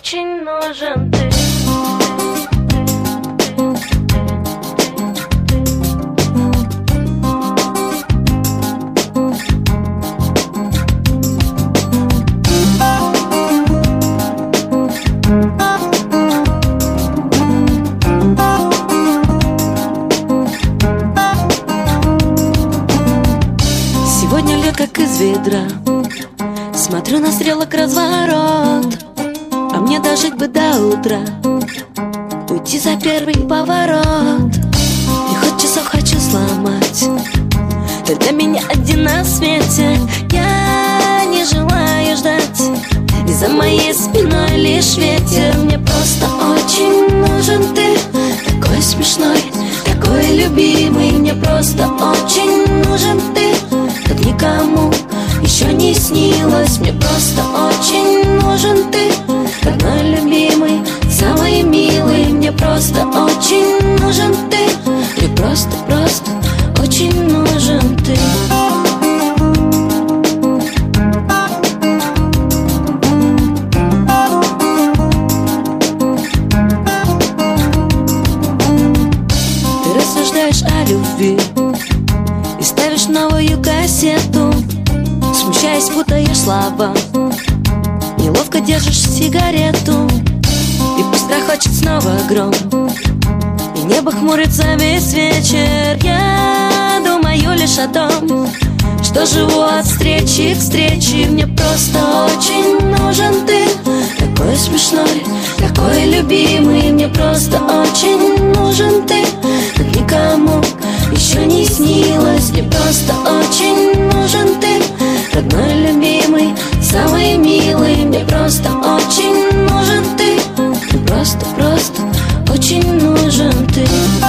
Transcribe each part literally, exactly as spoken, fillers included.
очень нужен ты. Сегодня льет как из ведра, смотрю на стрелок разворот, а мне дожить бы до утра, уйти за первый поворот. И хоть часов хочу сломать, ты для меня один на свете. Я не желаю ждать, и за моей спиной лишь ветер. Мне просто очень нужен ты, такой смешной, такой любимый. Мне просто очень нужен ты, как никому еще не снилось. Мне просто очень нужен ты, родной, любимый, самый милый. Мне просто очень нужен ты, мне просто, просто очень нужен ты. Ты рассуждаешь о любви и ставишь новую кассету, смущаясь, путаешь слова, неловко держишь сигарету. И пусть грохочет снова гром, и небо хмурится весь вечер, я думаю лишь о том, что живу от встречи к встрече. Мне просто очень нужен ты, такой смешной, такой любимый. Мне просто очень нужен ты, как никому еще не снилось. Мне просто очень нужен ты, родной, любимый, самый милый. Мне просто очень нужен ты, мне просто, просто очень нужен ты.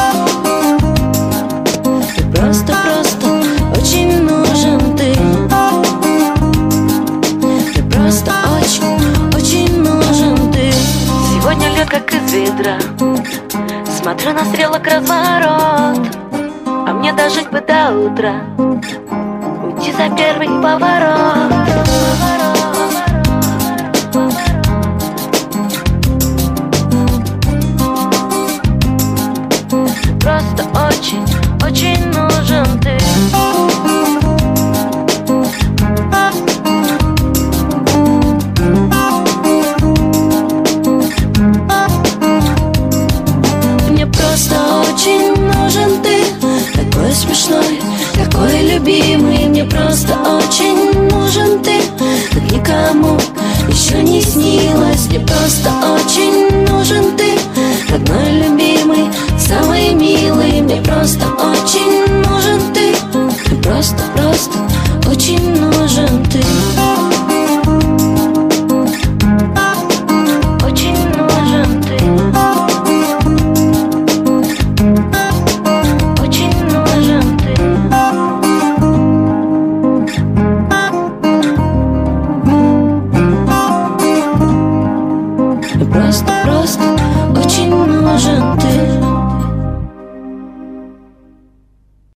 Мне просто, просто очень нужен ты. Мне просто очень, очень нужен ты. Сегодня льет как из ведра, смотрю на стрелок разворот, а мне дожить бы до утра, уйти за первый поворот. Просто очень, очень нужен ты. Мне просто очень нужен ты, такой смешной, такой любимый. Мне просто очень нужен ты, как никому еще не снилось. Мне просто